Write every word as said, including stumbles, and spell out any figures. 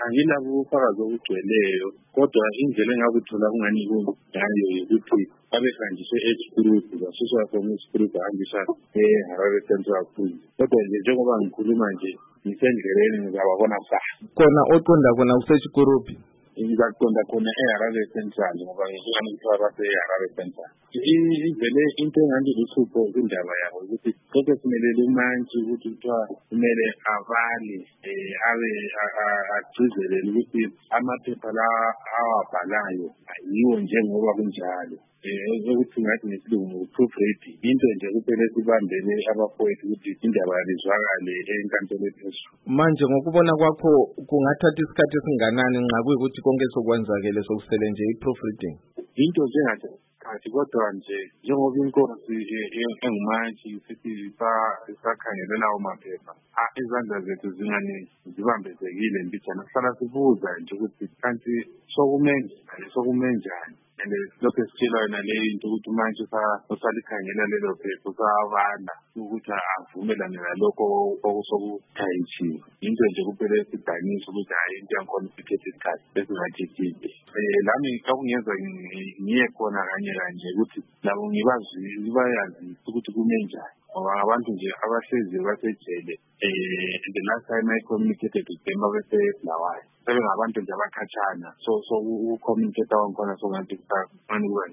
angilabo ubufakazi obugcweleyo kodwa indlela engakuthola kungani kungayo ukuthi babehanjiswe e-Group basuswa from e-Group bahambiswa e-Harare Central Prison. Kodwa nje njengoba ngikhuluma nje ngisendleleni ngizababona kusasa. Khona oqonda khona use-Group? Ngizaqonda khona e-Harare Central ngoba ngizwana ukuthi base-Harare Central. Ivele into engathi luhlupho kwindaba yabo ukuthi konke simelele manje ukuthi kuthiwa kumele avale abe agcizelele ukuthi amaphepha la awabhalayo ayiwo njengoba kunjalo. Ukuthi ngathi nesilungu proof reading into nje kuphela sibambele abafowethu ukuthi indaba yalizwakale enkantolo ephezulu. Manje ngokubona kwakho kungathatha isikhathi esinganani nxa kuyikuthi konke sokwenzakele sokusele nje i-proof reading? Into njengathi kathi kodwa nje njengoba inkosi engumantshi sithi isakhangele lawo maphepha izandla zethu zingane zibambezekile mbijana kuhlala sibuza nje ukuthi kanti sokumenjani sokumenjani and lokho sitshela yona le into ukuthi manje usalikhangela lelo phepha usabala ukuthi avumelane nalokho okusokuthayitsiwe. Into nje kuphela sidanisa ukuthi hayi into yangikhomplicated isikhathi esingathithile. Lami kakungenza ngiye khona kanye kanje ukuthi labo ngibayazi ukuthi kumenjani ngoba abantu nje abahlezi basejele the last time I communicated with them babesebulawayo sebengabantu nje abakhatshana so so ucommunicate wangikhona so ngathi kusafana